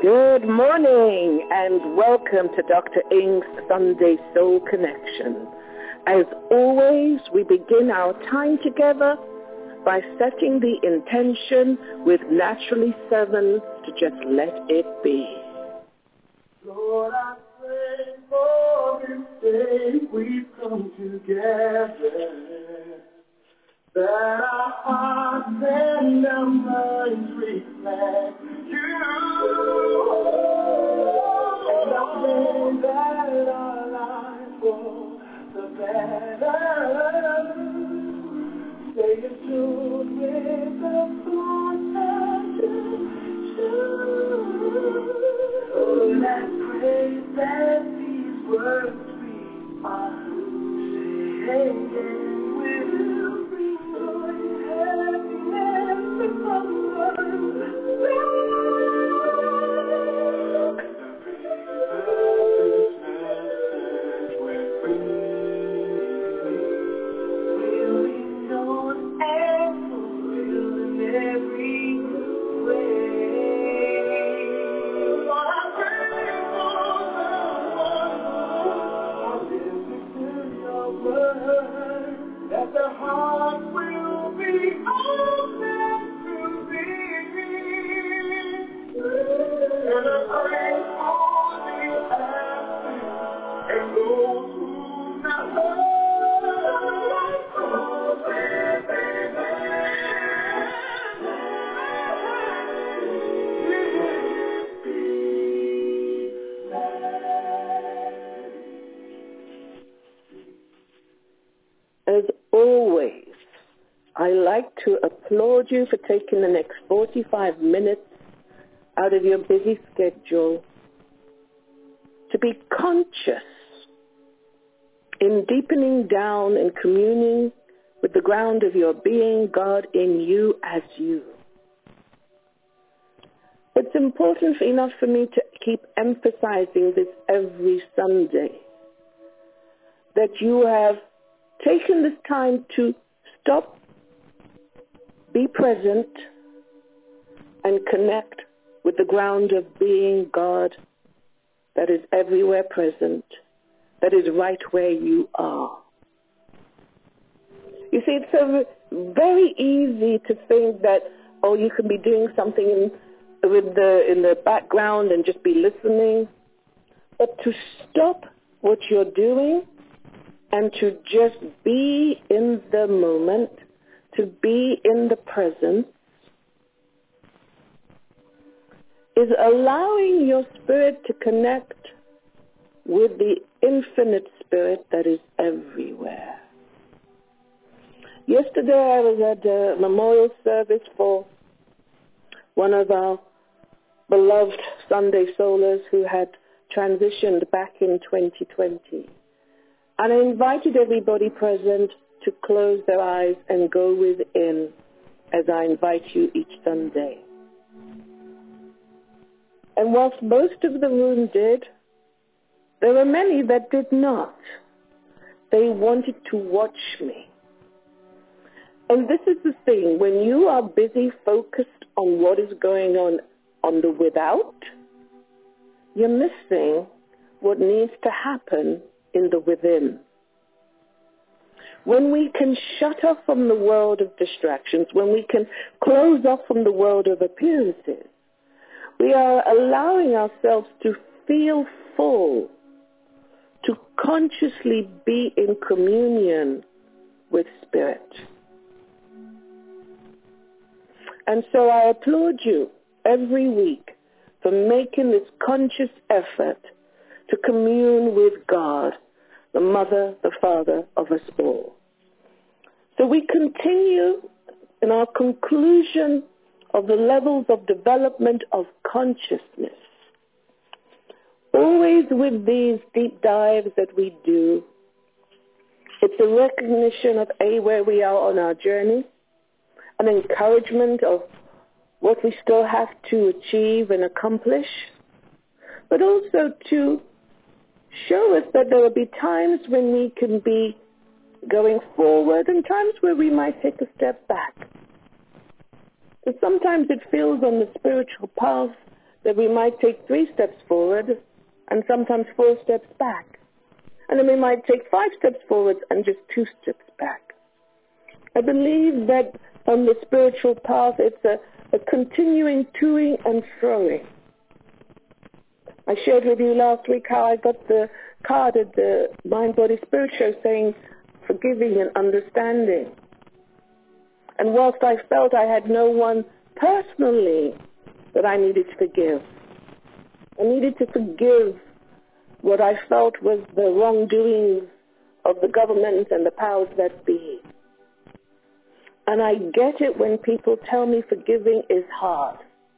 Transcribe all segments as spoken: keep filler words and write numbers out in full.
Good morning and welcome to Doctor Ing's Sunday Soul Connection. As always, we begin our time together by setting the intention with Naturally Seven to just let it be. Lord, I pray for this day we've come together, that our hearts and our minds reflect you. And I pray that our lives will the better. Stay in tune with the thoughts that you choose. Lord, I pray that these words we are saying will bring joy, happiness, and comfort. That the heart will be open to thee, and I pray for the absent and those who not heard, open their As always, I like to applaud you for taking the next forty-five minutes out of your busy schedule to be conscious in deepening down and communing with the ground of your being, God in you as you. It's important enough for me to keep emphasizing this every Sunday, that you have taken this time to stop, be present, and connect with the ground of being, God, that is everywhere present, that is right where you are. You see, it's so very easy to think that, oh, you can be doing something in, with the, in the background and just be listening, but to stop what you're doing and to just be in the moment, to be in the present, is allowing your spirit to connect with the infinite spirit that is everywhere. Yesterday I was at a memorial service for one of our beloved Sunday Soulers who had transitioned back in twenty twenty. And I invited everybody present to close their eyes and go within as I invite you each Sunday. And whilst most of the room did, there were many that did not. They wanted to watch me. And this is the thing, when you are busy focused on what is going on on the without, you're missing what needs to happen in the within. When we can shut off from the world of distractions, when we can close off from the world of appearances, we are allowing ourselves to feel full, to consciously be in communion with Spirit. And so I applaud you every week for making this conscious effort to commune with God, the Mother, the Father of us all. So we continue in our conclusion of the levels of development of consciousness. Always with these deep dives that we do, it's a recognition of A, where we are on our journey, an encouragement of what we still have to achieve and accomplish, but also to show us that there will be times when we can be going forward and times where we might take a step back. So sometimes it feels on the spiritual path that we might take three steps forward and sometimes four steps back. And then we might take five steps forward and just two steps back. I believe that on the spiritual path, it's a, a continuing toing and froing. I shared with you last week how I got the card at the Mind Body Spirit Show saying forgiving and understanding. And whilst I felt I had no one personally that I needed to forgive, I needed to forgive what I felt was the wrongdoings of the government and the powers that be. And I get it when people tell me forgiving is hard.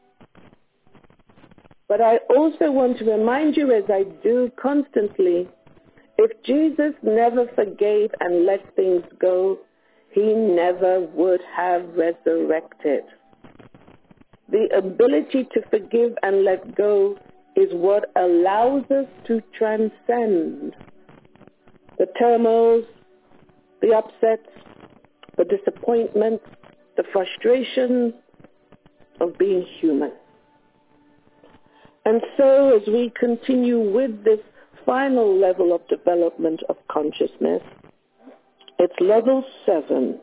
But I also want to remind you, as I do constantly, if Jesus never forgave and let things go, he never would have resurrected. The ability to forgive and let go is what allows us to transcend the turmoils, the upsets, the disappointments, the frustrations of being human. And so as we continue with this final level of development of consciousness, it's level seven,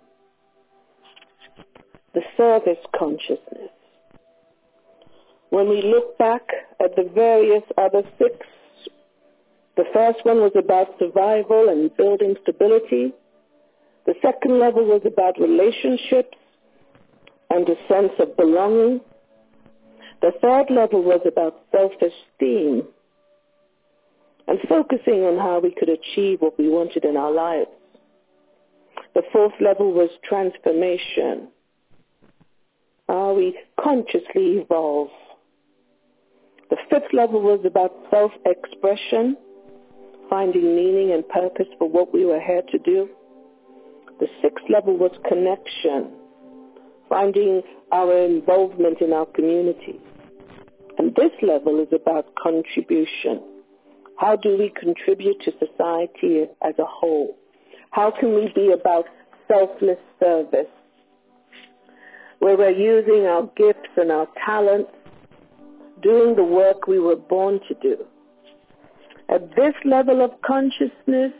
the service consciousness. When we look back at the various other six, the first one was about survival and building stability. The second level was about relationships and a sense of belonging. The third level was about self-esteem and focusing on how we could achieve what we wanted in our lives. The fourth level was transformation, how we consciously evolve. The fifth level was about self-expression, finding meaning and purpose for what we were here to do. The sixth level was connection, finding our involvement in our community. And this level is about contribution. How do we contribute to society as a whole? How can we be about selfless service, where we're using our gifts and our talents, doing the work we were born to do? At this level of consciousness,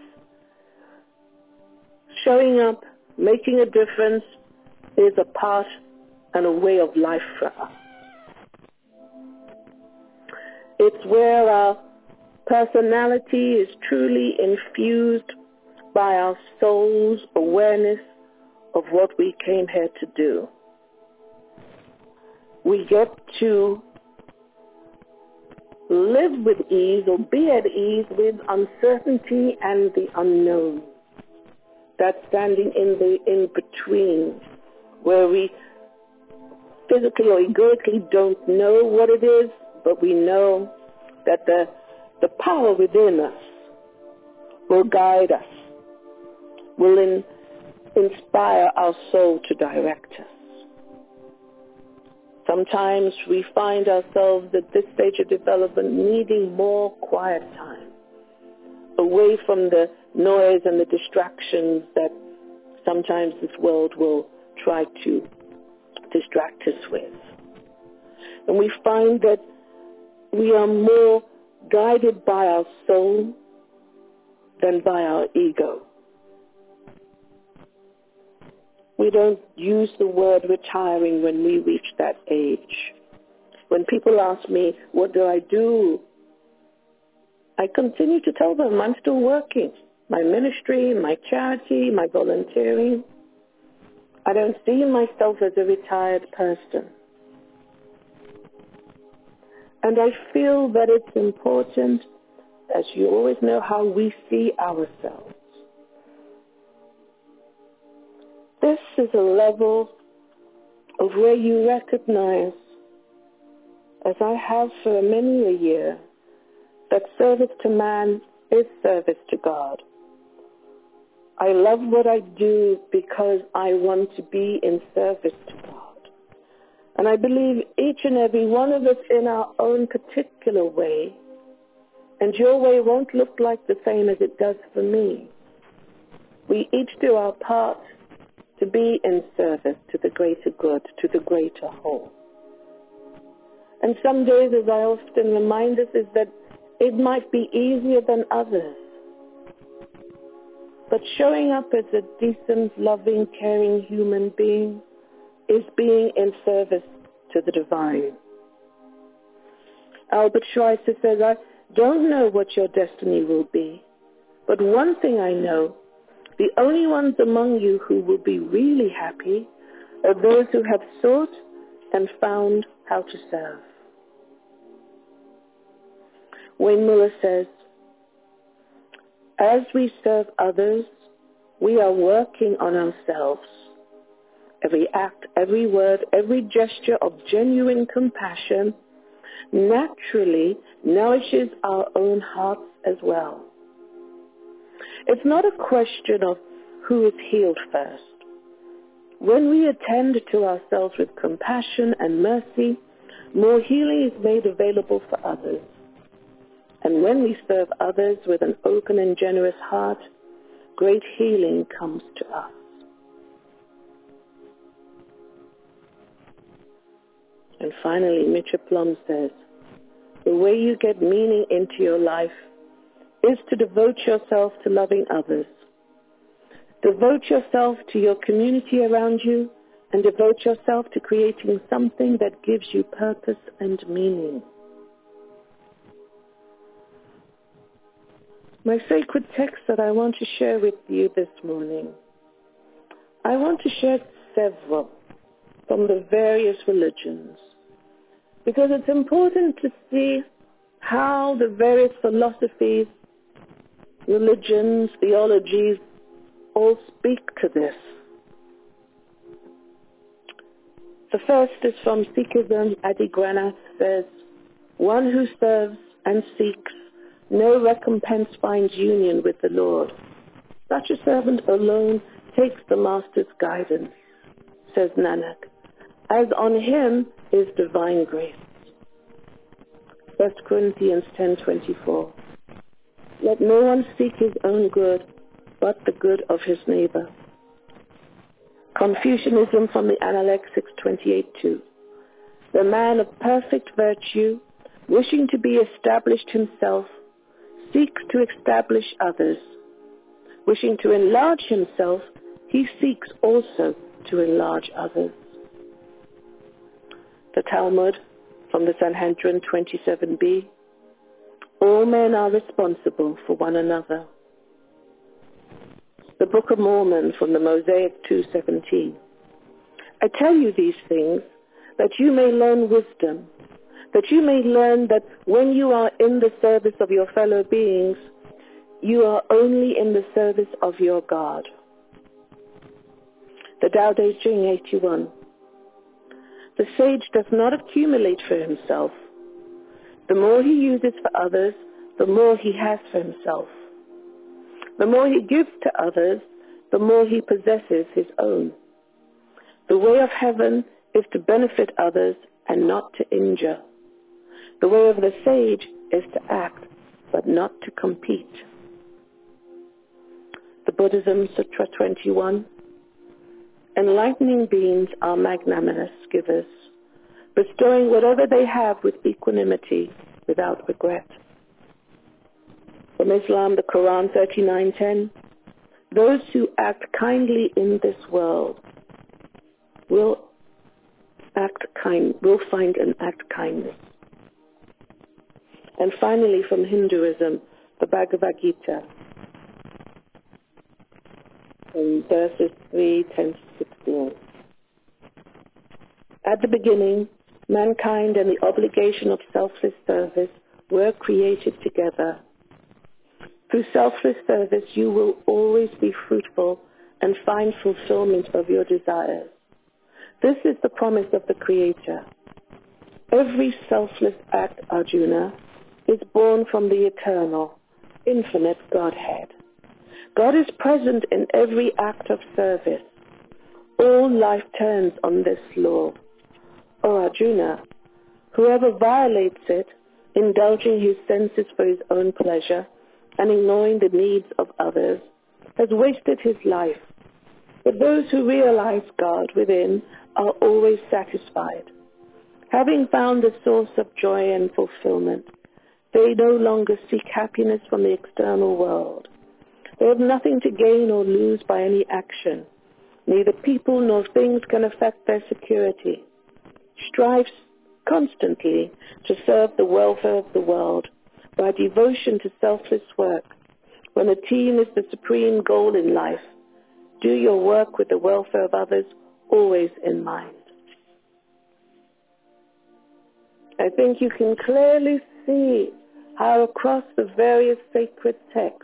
showing up, making a difference is a part and a way of life for us. It's where our personality is truly infused by our soul's awareness of what we came here to do. We get to live with ease or be at ease with uncertainty and the unknown. That's standing in the in-between, where we physically or egoically don't know what it is, but we know that the, the power within us will guide us, will in, inspire our soul to direct us. Sometimes we find ourselves at this stage of development needing more quiet time, away from the noise and the distractions that sometimes this world will try to distract us with. And we find that we are more guided by our soul than by our ego. We don't use the word retiring when we reach that age. When people ask me, what do I do? I continue to tell them I'm still working. My ministry, my charity, my volunteering. I don't see myself as a retired person. And I feel that it's important, as you always know, how we see ourselves. This is a level of where you recognize, as I have for many a year, that service to man is service to God. I love what I do because I want to be in service to God. And I believe each and every one of us in our own particular way, and your way won't look like the same as it does for me. We each do our part to be in service to the greater good, to the greater whole. And some days, as I often remind us, is that it might be easier than others. But showing up as a decent, loving, caring human being is being in service to the divine. Albert Schweitzer says, I don't know what your destiny will be, but one thing I know, the only ones among you who will be really happy are those who have sought and found how to serve. Wayne Miller says, as we serve others, we are working on ourselves. Every act, every word, every gesture of genuine compassion naturally nourishes our own hearts as well. It's not a question of who is healed first. When we attend to ourselves with compassion and mercy, more healing is made available for others. And when we serve others with an open and generous heart, great healing comes to us. And finally, Mitchell Plum says, the way you get meaning into your life is to devote yourself to loving others. Devote yourself to your community around you and devote yourself to creating something that gives you purpose and meaning. My sacred text that I want to share with you this morning, I want to share several from the various religions, because it's important to see how the various philosophies, religions, theologies all speak to this. The first is from Sikhism. Adi Granath says, one who serves and seeks no recompense finds union with the Lord. Such a servant alone takes the Master's guidance, says Nanak, as on him is divine grace. First Corinthians ten twenty-four. Let no one seek his own good, but the good of his neighbor. Confucianism from the Analects twenty-eight two. The man of perfect virtue, wishing to be established himself, seeks to establish others. Wishing to enlarge himself, he seeks also to enlarge others. The Talmud from the Sanhedrin twenty-seven b. All men are responsible for one another. The Book of Mormon from the Mosaic two seventeen. I tell you these things that you may learn wisdom, that you may learn that when you are in the service of your fellow beings, you are only in the service of your God. The Tao Te Ching eighty-one. The sage does not accumulate for himself. The more he uses for others, the more he has for himself. The more he gives to others, the more he possesses his own. The way of heaven is to benefit others and not to injure. The way of the sage is to act, but not to compete. The Buddhism Sutra twenty-one. Enlightening beings are magnanimous givers, bestowing whatever they have with equanimity, without regret. From Islam, the Quran thirty-nine ten. Those who act kindly in this world will act kind, will find and act kindness. And finally, from Hinduism, the Bhagavad Gita, in verses three, ten to sixteen. At the beginning, mankind and the obligation of selfless service were created together. Through selfless service, you will always be fruitful and find fulfillment of your desires. This is the promise of the Creator. Every selfless act, Arjuna, is born from the eternal, infinite Godhead. God is present in every act of service. All life turns on this law. O Arjuna, whoever violates it, indulging his senses for his own pleasure and ignoring the needs of others, has wasted his life. But those who realize God within are always satisfied. Having found the source of joy and fulfillment, they no longer seek happiness from the external world. They have nothing to gain or lose by any action. Neither people nor things can affect their security. Strive constantly to serve the welfare of the world by devotion to selfless work. When a team is the supreme goal in life, do your work with the welfare of others always in mind. I think you can clearly see how across the various sacred texts,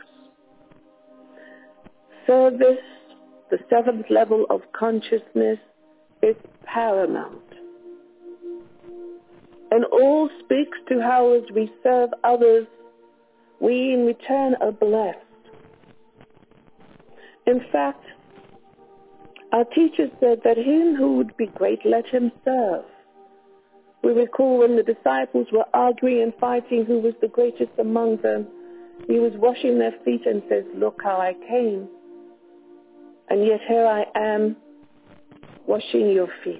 service, the seventh level of consciousness, is paramount. And all speaks to how as we serve others, we in return are blessed. In fact, our teacher said that him who would be great, let him serve. We recall when the disciples were arguing and fighting who was the greatest among them, he was washing their feet and says, look how I came. And yet here I am washing your feet.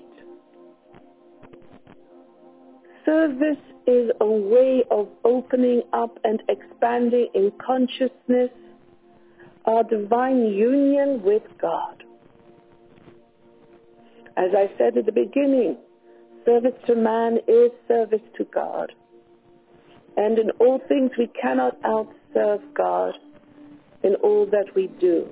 Service is a way of opening up and expanding in consciousness our divine union with God. As I said at the beginning, service to man is service to God. And in all things we cannot outserve God in all that we do.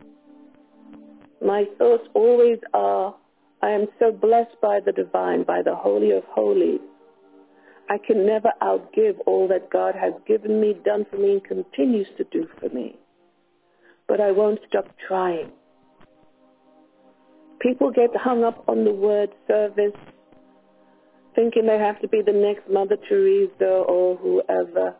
My thoughts always are, I am so blessed by the divine, by the Holy of Holies. I can never outgive all that God has given me, done for me, and continues to do for me. But I won't stop trying. People get hung up on the word service, thinking they have to be the next Mother Teresa or whoever.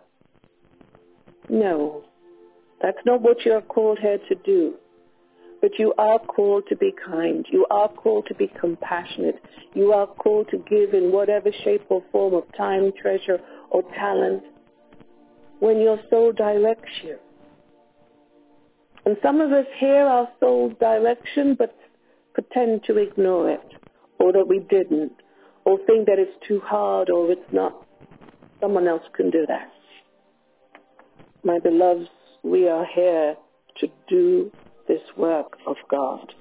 No, that's not what you're called here to do. But you are called to be kind. You are called to be compassionate. You are called to give in whatever shape or form of time, treasure, or talent when your soul directs you. And some of us hear our soul's direction but pretend to ignore it, or that we didn't, or think that it's too hard or it's not. Someone else can do that. My beloveds, we are here to do this work of God.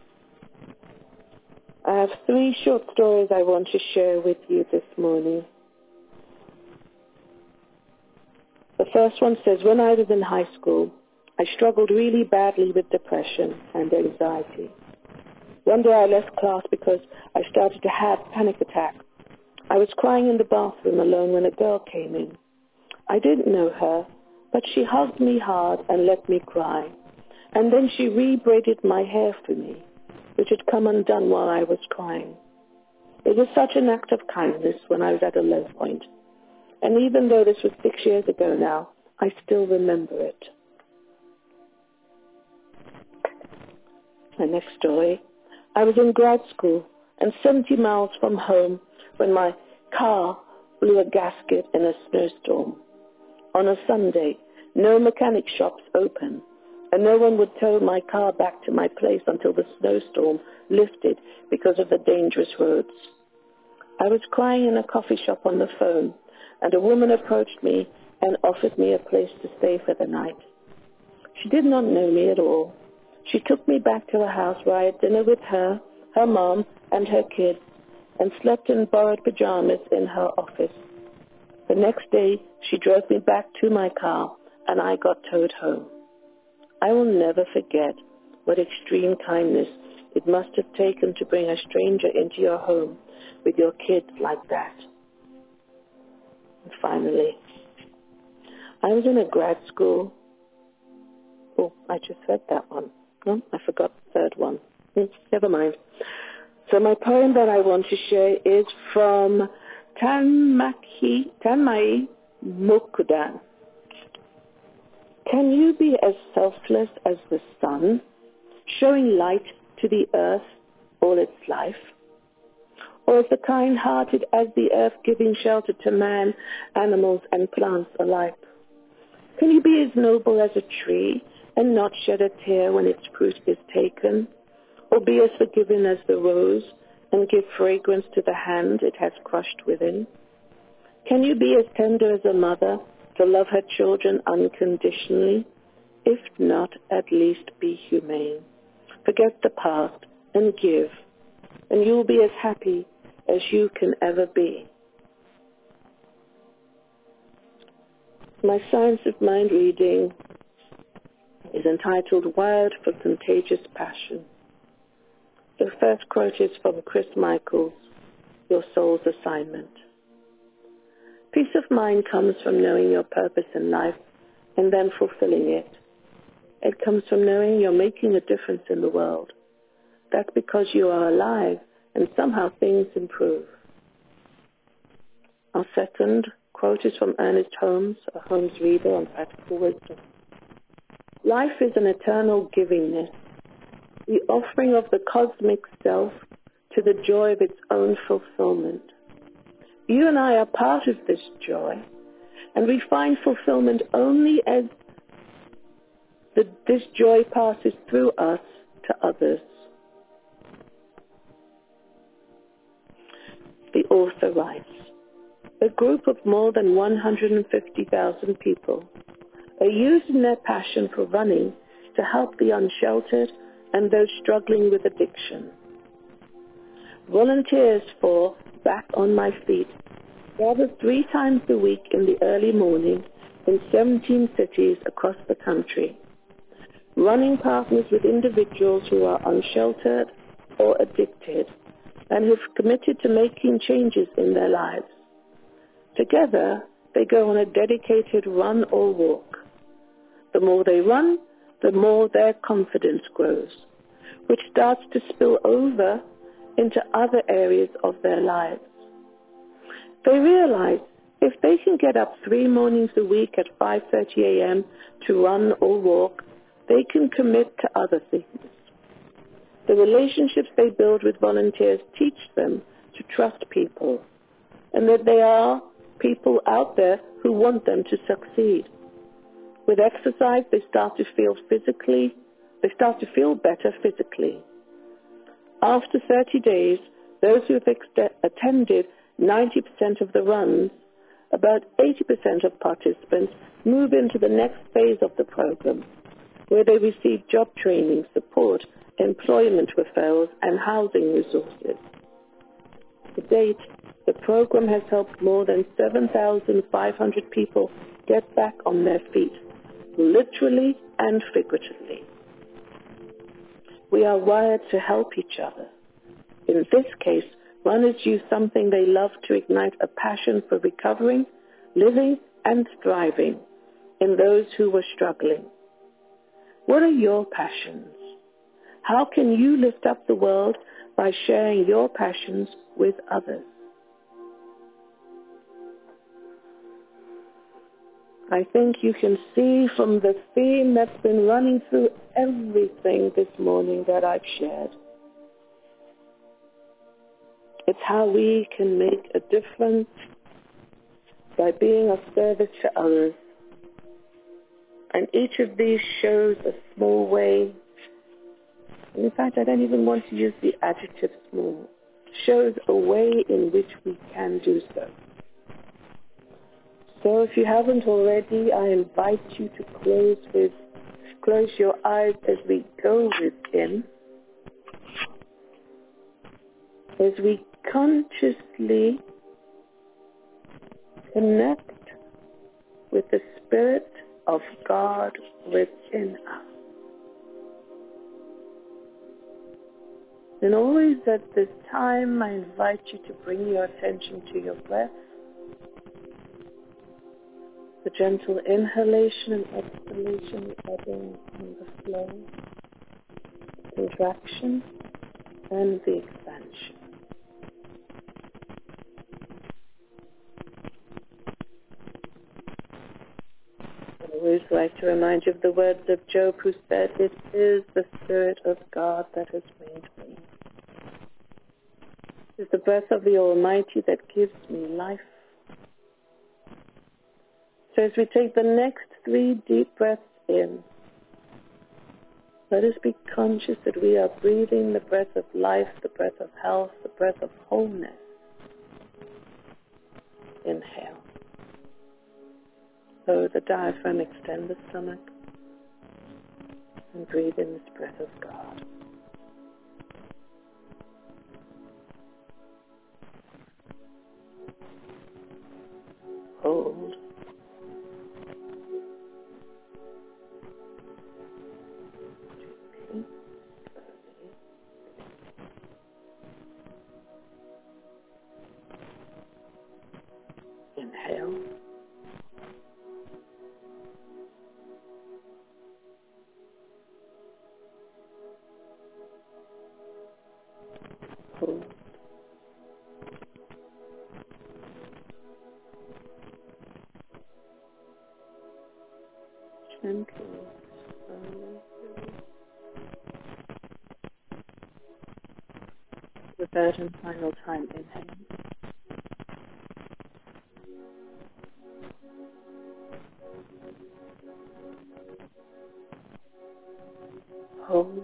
I have three short stories I want to share with you this morning. The first one says, when I was in high school, I struggled really badly with depression and anxiety. One day I left class because I started to have panic attacks. I was crying in the bathroom alone when a girl came in. I didn't know her, but she hugged me hard and let me cry. And then she re-braided my hair for me, which had come undone while I was crying. It was such an act of kindness when I was at a low point. And even though this was six years ago now, I still remember it. My next story. I was in grad school and seventy miles from home when my car blew a gasket in a snowstorm. On a Sunday, no mechanic shops open, and no one would tow my car back to my place until the snowstorm lifted because of the dangerous roads. I was crying in a coffee shop on the phone, and a woman approached me and offered me a place to stay for the night. She did not know me at all. She took me back to her house where I had dinner with her, her mom, and her kids, and slept in borrowed pajamas in her office. The next day, she drove me back to my car, and I got towed home. I will never forget what extreme kindness it must have taken to bring a stranger into your home with your kids like that. And finally, I was in a grad school. Oh, I just read that one. No, I forgot the third one. Hmm, never mind. So my poem that I want to share is from Tanmai Tanmai Mokudan. Can you be as selfless as the sun, showing light to the earth all its life? Or as the kind-hearted as the earth, giving shelter to man, animals, and plants alike? Can you be as noble as a tree and not shed a tear when its fruit is taken? Or be as forgiving as the rose, and give fragrance to the hand it has crushed within? Can you be as tender as a mother to love her children unconditionally? If not, at least be humane. Forget the past and give, and you'll be as happy as you can ever be. My Science of Mind reading is entitled Wired for Contagious Passion. The first quote is from Chris Michaels, Your Soul's Assignment. Peace of mind comes from knowing your purpose in life and then fulfilling it. It comes from knowing you're making a difference in the world. That's because you are alive and somehow things improve. Our second quote is from Ernest Holmes, a Holmes reader on practical wisdom. Life is an eternal givingness, the offering of the cosmic self to the joy of its own fulfillment. You and I are part of this joy, and we find fulfillment only as the, this joy passes through us to others. The author writes, a group of more than one hundred fifty thousand people are using their passion for running to help the unsheltered and those struggling with addiction. Volunteers for Back on My Feet gather three times a week in the early morning in seventeen cities across the country. Running partners with individuals who are unsheltered or addicted and who've committed to making changes in their lives. Together, they go on a dedicated run or walk. The more they run, the more their confidence grows, which starts to spill over into other areas of their lives. They realize if they can get up three mornings a week at five thirty a.m. to run or walk, they can commit to other things. The relationships they build with volunteers teach them to trust people, and that there are people out there who want them to succeed. With exercise, they start to feel physically, they start to feel better physically. After thirty days, those who have ex- attended ninety percent of the runs, about eighty percent of participants move into the next phase of the program, where they receive job training, support, employment referrals, and housing resources. To date, the program has helped more than seven thousand five hundred people get back on their feet, literally and figuratively. We are wired to help each other. In this case, runners use something they love to ignite a passion for recovering, living, and thriving in those who were struggling. What are your passions? How can you lift up the world by sharing your passions with others? I think you can see from the theme that's been running through everything this morning that I've shared. It's how we can make a difference by being of service to others. And each of these shows a small way. In fact, I don't even want to use the adjective small. Shows a way in which we can do so. So if you haven't already, I invite you to close with, close your eyes as we go within, as we consciously connect with the Spirit of God within us. And always at this time, I invite you to bring your attention to your breath, the gentle inhalation and exhalation, the ebbing and the flow, the contraction and the expansion. I always like to remind you of the words of Job, who said, "It is the Spirit of God that has made me. It is the breath of the Almighty that gives me life." So as we take the next three deep breaths in, Let us be conscious that we are breathing the breath of life, the breath of health, the breath of wholeness. Inhale. Lower the diaphragm, extend the stomach, and breathe in this breath of God. Hold. Gently, slowly. Inhale. Hold. Gently, slowly. The third and final time, inhale. Hold.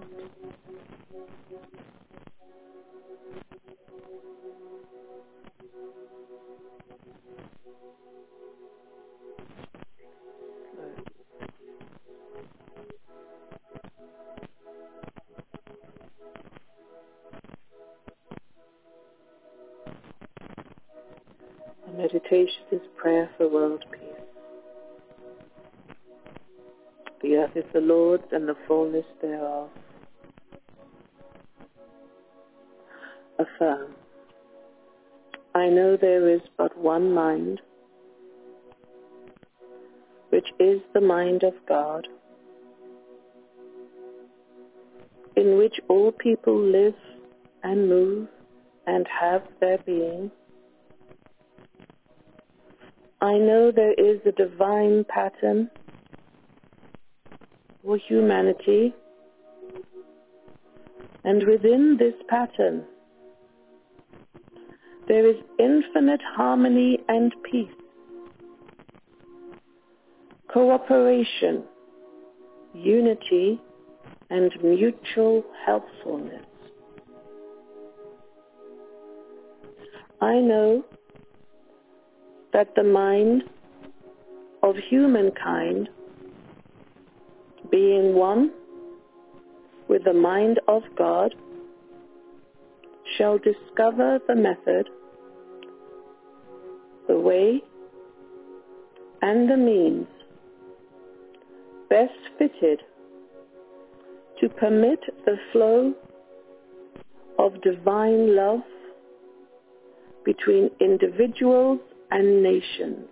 The meditation is prayer for world peace. The earth is the Lord's and the fullness thereof. Affirm. I know there is but one mind, which is the mind of God, in which all people live and move and have their being. I know there is a divine pattern for humanity, and within this pattern there is infinite harmony and peace, cooperation, unity, and mutual helpfulness. I know that the mind of humankind, being one with the mind of God, shall discover the method, the way, and the means best fitted to permit the flow of divine love between individuals and nations.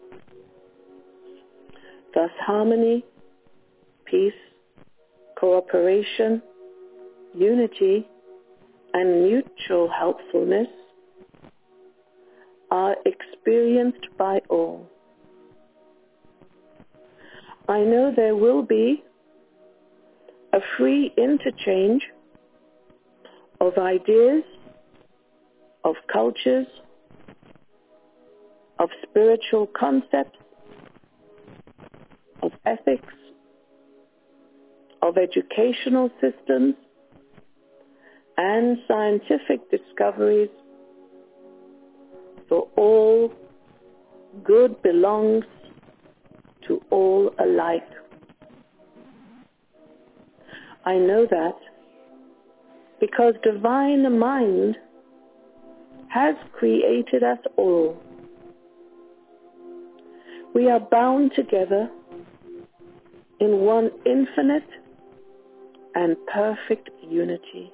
Thus harmony, peace, cooperation, unity, and mutual helpfulness are experienced by all. I know there will be a free interchange of ideas, of cultures, of spiritual concepts, of ethics, of educational systems, and scientific discoveries, for all good belongs to all alike. I know that because divine mind has created us all. We are bound together in one infinite and perfect unity.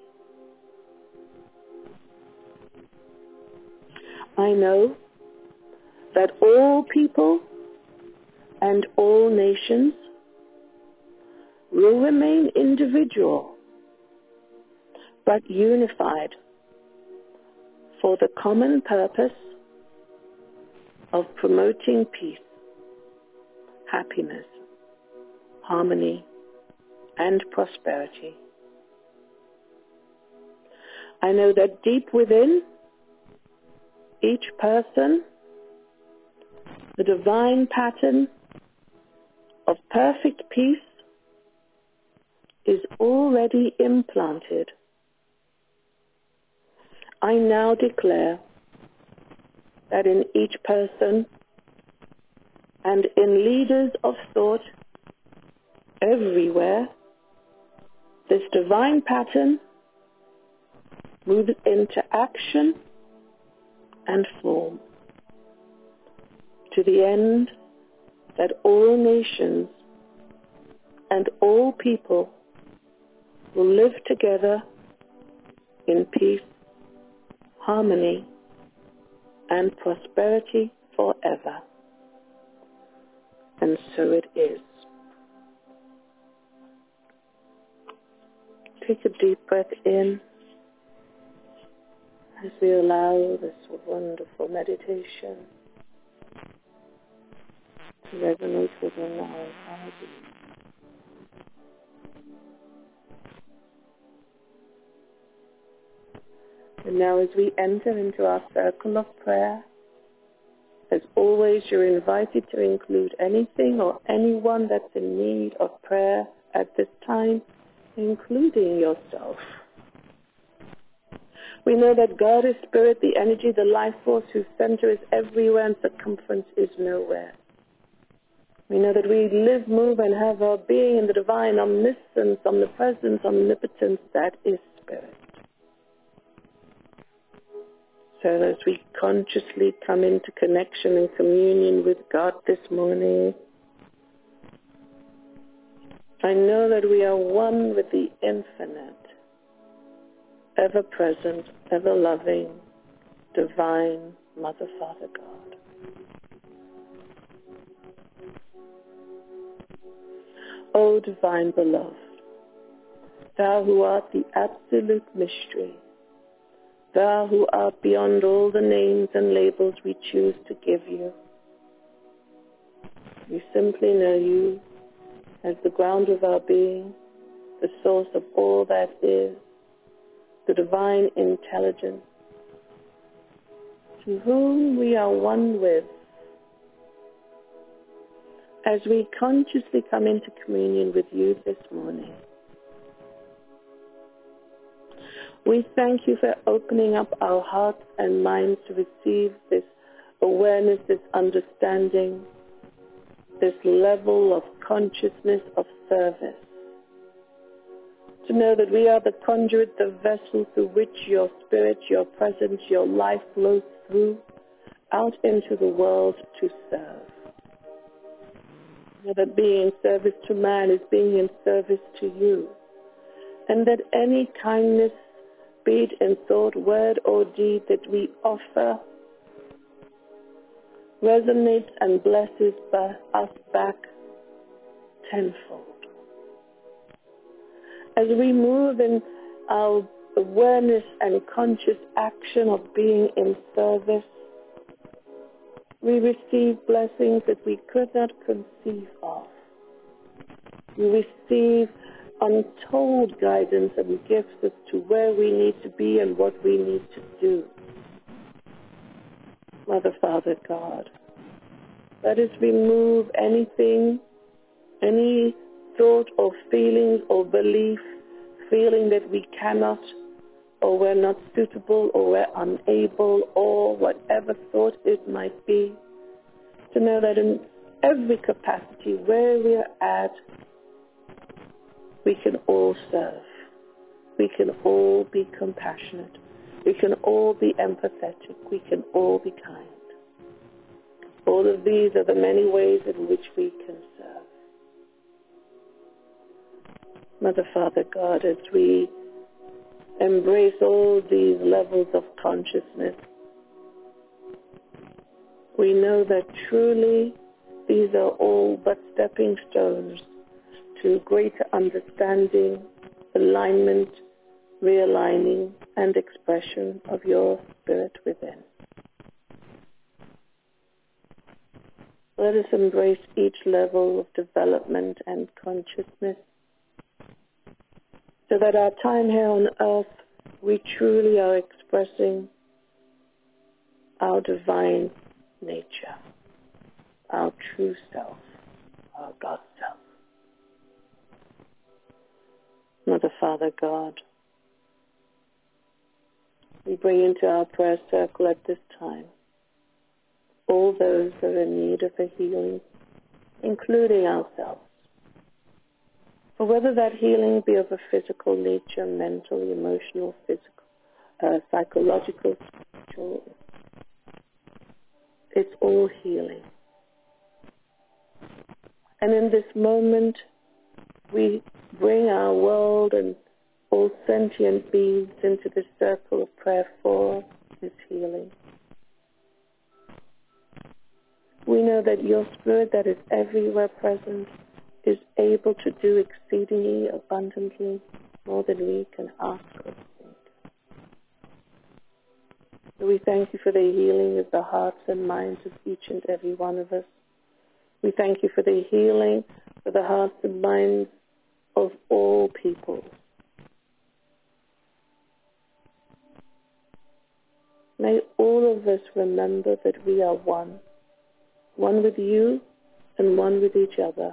I know that all people and all nations will remain individual but unified for the common purpose of promoting peace, happiness, harmony, and prosperity. I know that deep within each person, the divine pattern of perfect peace is already implanted. I now declare that in each person and in leaders of thought everywhere, this divine pattern moves into action and form to the end that all nations and all people will live together in peace, harmony, and prosperity forever. And so it is. Take a deep breath in as we allow this wonderful meditation to resonate within our entire being. And now as we enter into our circle of prayer, as always, you're invited to include anything or anyone that's in need of prayer at this time, including yourself. We know that God is spirit, the energy, the life force, whose center is everywhere and circumference is nowhere. We know that we live, move, and have our being in the divine omniscience, omnipresence, omnipotence that is spirit. So as we consciously come into connection and communion with God this morning, I know that we are one with the infinite, ever-present, ever-loving, divine Mother, Father, God. O divine beloved, thou who art the absolute mystery, thou who art beyond all the names and labels we choose to give you, we simply know you as the ground of our being, the source of all that is, the divine intelligence, to whom we are one with. As we consciously come into communion with you this morning, we thank you for opening up our hearts and minds to receive this awareness, this understanding, this level of consciousness of service. To know that we are the conduit, the vessel through which your spirit, your presence, your life flows through, out into the world to serve. Know that being in service to man is being in service to you. And that any kindness, be it in thought, word, or deed that we offer, resonates and blesses us back tenfold. As we move in our awareness and conscious action of being in service, we receive blessings that we could not conceive of. We receive untold guidance and gifts as to where we need to be and what we need to do. Mother, Father, God, let us remove anything, any thought or feelings or belief, feeling that we cannot or we're not suitable or we're unable or whatever thought it might be, to know that in every capacity where we're at, we can all serve. We can all be compassionate. We can all be empathetic. We can all be kind. All of these are the many ways in which we can serve. Mother, Father, God, as we embrace all these levels of consciousness, we know that truly these are all but stepping stones to greater understanding, alignment, realigning, and expression of your spirit within. Let us embrace each level of development and consciousness so that our time here on earth, we truly are expressing our divine nature, our true self, our God self. Father God, we bring into our prayer circle at this time all those that are in need of a healing, including ourselves. For whether that healing be of a physical nature, mental, emotional, physical, uh, psychological, spiritual, it's all healing. And in this moment, we bring our world and all sentient beings into the circle of prayer for this healing. We know that your Spirit that is everywhere present is able to do exceedingly abundantly more than we can ask or think. So we thank you for the healing of the hearts and minds of each and every one of us. We thank you for the healing for the hearts and minds of all people. May all of us remember that we are one, one with you and one with each other.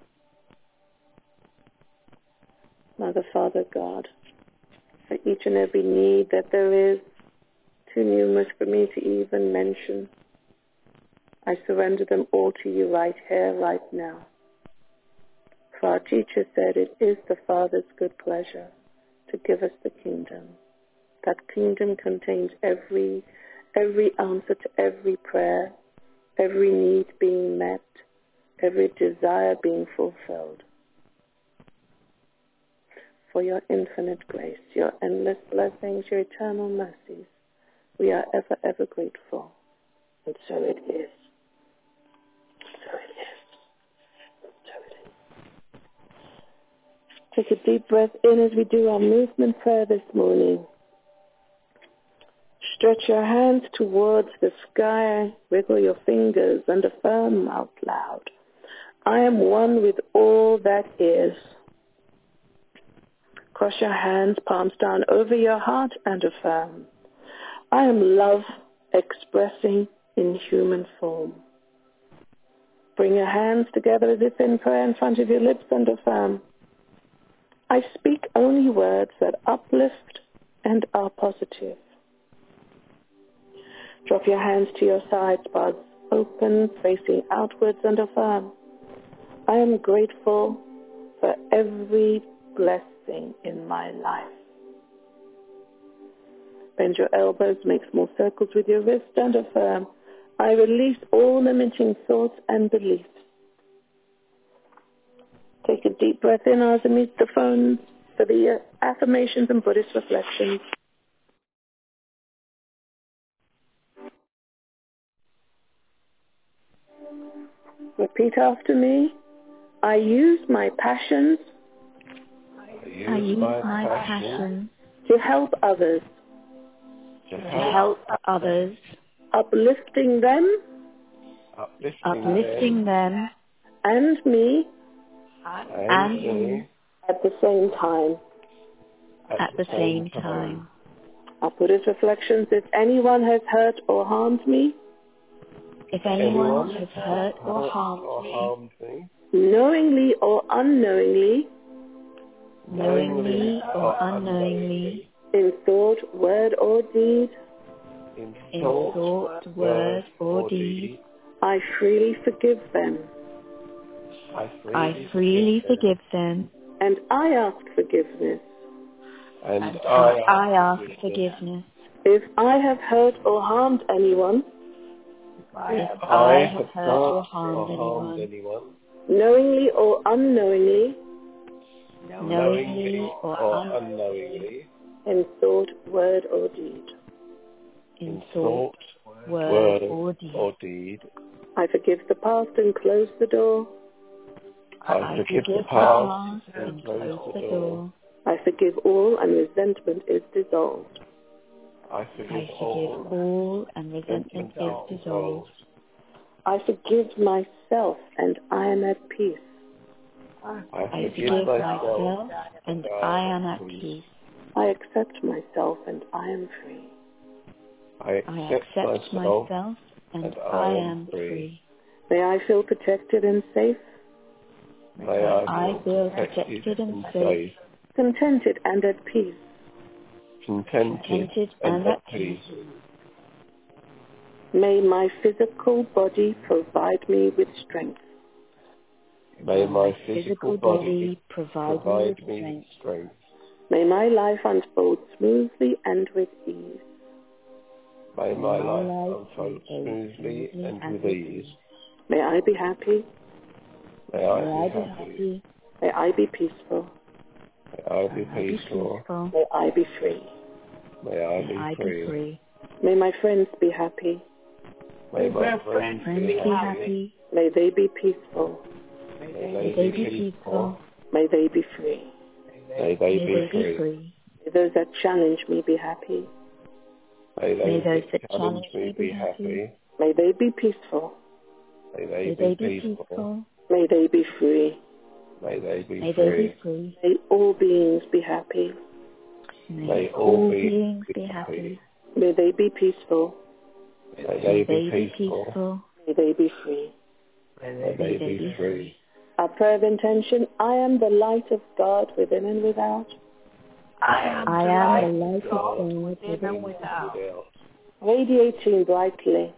Mother, Father, God, for each and every need that there is, too numerous for me to even mention, I surrender them all to you right here, right now. For our teacher said it is the Father's good pleasure to give us the kingdom. That kingdom contains every, every answer to every prayer, every need being met, every desire being fulfilled. For your infinite grace, your endless blessings, your eternal mercies, we are ever, ever grateful. And so it is. So it is. So it is. Take a deep breath in as we do our movement prayer this morning. Stretch your hands towards the sky, wiggle your fingers, and affirm out loud, I am one with all that is. Cross your hands, palms down over your heart, and affirm, I am love expressing in human form. Bring your hands together as if in prayer in front of your lips and affirm, I speak only words that uplift and are positive. Drop your hands to your sides, buds open, facing outwards, and affirm, I am grateful for every blessing in my life. Bend your elbows, make small circles with your wrist, and affirm, I release all limiting thoughts and beliefs. Take a deep breath in as I meet the phone for the affirmations and Buddhist reflections. Repeat after me. I use my passions, I use, I use my, my passion passion to help others, to to help, help others, uplifting them uplifting, uplifting them, them and me and, and me me at the same time. at, at the same time. Our Buddhist reflections, if anyone has hurt or harmed me, If anyone Anyone has hurt or hurt harmed or me, harmed me, knowingly or unknowingly, knowingly or unknowingly, in thought, word, or deed, in in thought, thought, word, or deed, I freely forgive them, I freely, I freely forgive forgive them, and I ask forgiveness. them, and and I, I ask forgiveness. forgiveness. If I have hurt or harmed anyone, If I I have have hurt or hurt harmed or harmed anyone, anyone, knowingly or unknowingly, knowingly or or unknowingly, unknowingly, in thought, word, or deed, in thought, word, word, or deed, or deed, I forgive the past and close the door. I forgive the the past past and close the door. I forgive all, and resentment is dissolved. I I forgive forgive all, all, and resentment resentment is is dissolved. I forgive myself, and I am at peace. I I forgive forgive myself, myself, and I am at peace. I accept myself, and I am free. I I accept accept myself, myself, and and I am free. May I feel protected and safe, May May I I feel feel protected protected and and safe, safe, contented and at peace. contented, contented and and at at peace. peace. May my physical body provide me with strength. May my Physical physical body body provide, provide me with me strength. strength. May my life unfold smoothly and with ease. May my my life life unfold unfold smoothly smoothly and and with with ease. ease. May I be happy. May I May I be be happy. happy. May I be peaceful. May I be May I be peaceful. peaceful. May I be free. May I May I be be free. free. May my friends be happy. May my friends Friends be be happy. happy. May they be peaceful. May May they they be be peaceful. peaceful. May they be free. May they May be they be free. free. May those that challenge me be happy. May May those those that that challenge challenge me me be be happy. happy. May they be peaceful. May May they they be be peaceful. peaceful. May they be free. May they be May they be free. free. May all beings be happy. May May all all beings beings be be happy. May they be peaceful. May May they they be be peaceful. peaceful. May they be free. May May they they be be free. Our prayer of intention, I am the light of God within and without, I am I the am light the of light of God God within within and without. Without radiating brightly.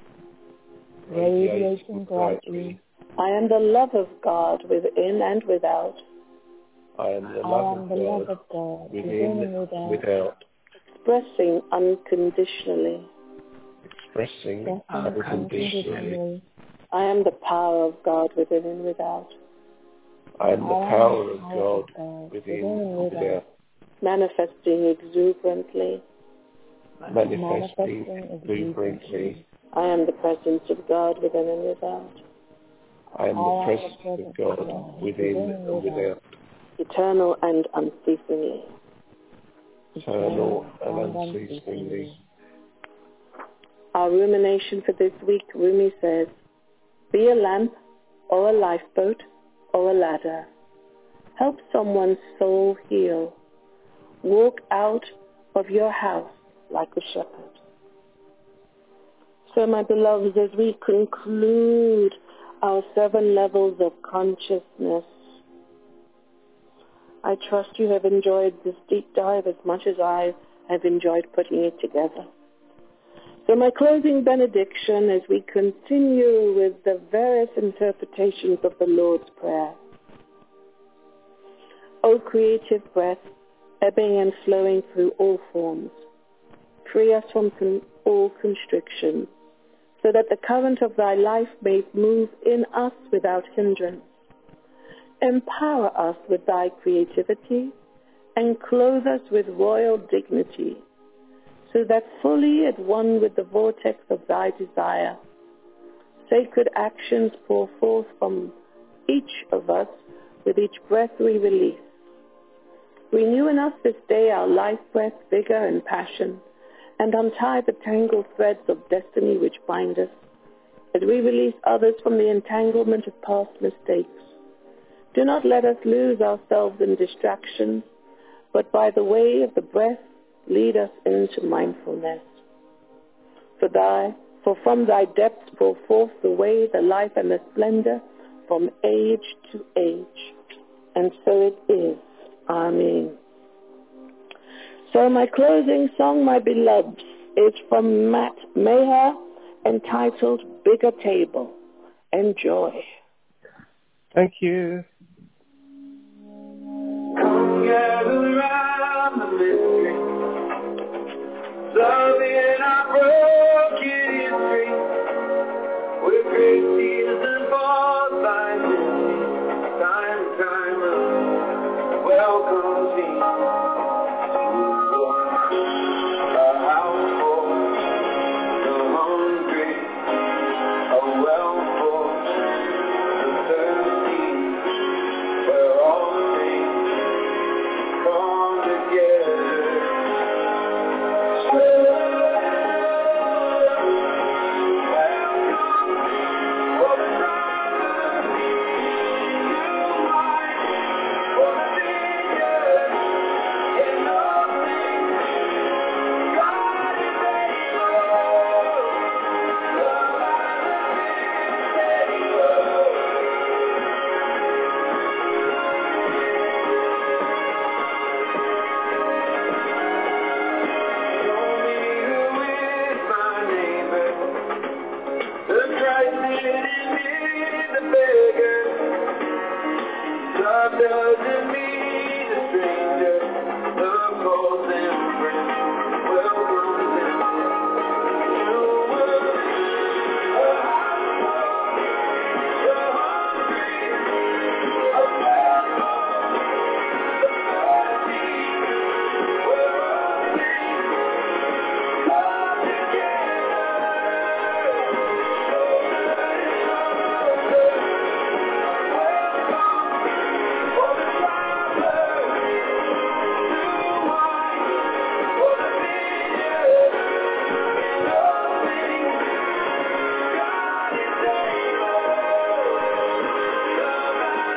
radiating brightly. I am the love of God within and without, I am the I love am of the love God of God within within and without, without, expressing unconditionally. expressing expressing unconditionally. unconditionally. I am the power of God within and without, I am the I am power the of power God of God within within and and without, without, manifesting exuberantly. manifesting manifesting exuberantly. exuberantly. I am the presence of God within and without, I am I the am the presence presence of of God God within within and and without, without, eternal and unceasingly. eternal and and unceasingly. unceasingly. Our rumination for this week, Rumi says, be a lamp or a lifeboat or a ladder. Help someone's soul heal. Walk out of your house like a shepherd. So, my beloveds, as we conclude our seven levels of consciousness, I trust you have enjoyed this deep dive as much as I have enjoyed putting it together. So my closing benediction as we continue with the various interpretations of the Lord's Prayer. O creative breath, ebbing and flowing through all forms, free us from con- all constriction, so that the current of thy life may move in us without hindrance. Empower us with thy creativity and clothe us with royal dignity, so that fully at one with the vortex of thy desire, sacred actions pour forth from each of us with each breath we release. Renew in us this day our life breath, vigor, and passion, and untie the tangled threads of destiny which bind us, as we release others from the entanglement of past mistakes. Do not let us lose ourselves in distractions, but by the way of the breath, lead us into mindfulness. For thy, for from thy depths pour forth the way, the life, and the splendor from age to age. And so it is. Amen. So my closing song, my beloveds, is from Matt Maher, entitled Bigger Table. Enjoy. Thank you. Come gather round the mystery, love in our broken history, where great seasons fall by minute, time and time of welcome tea. A house for the hungry, a well for the thirsty. doesn't mean a stranger. Love calls and friends welcomes them. You were a household, you're hungry, a welcome, the thirsty, we're all free, all together, for the traveler, too wide, for the vineyard, nothing, God is able, love has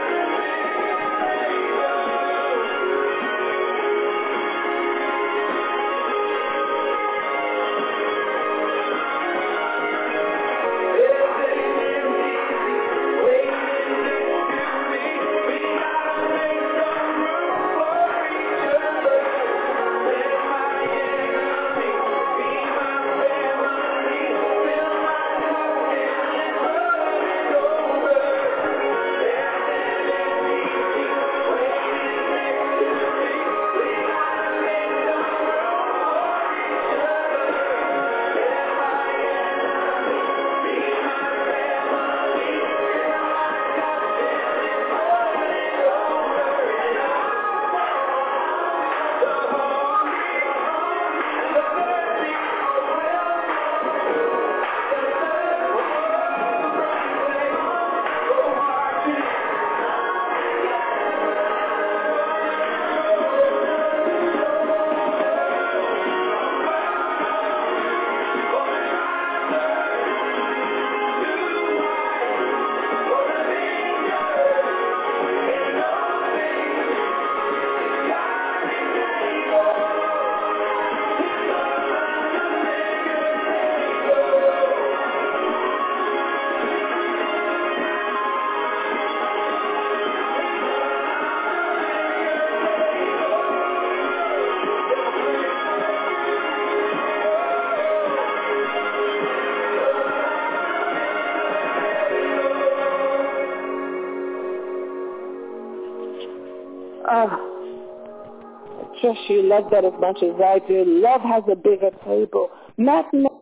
Ah, I trust you love that as much as I do. Love has a bigger table. Matt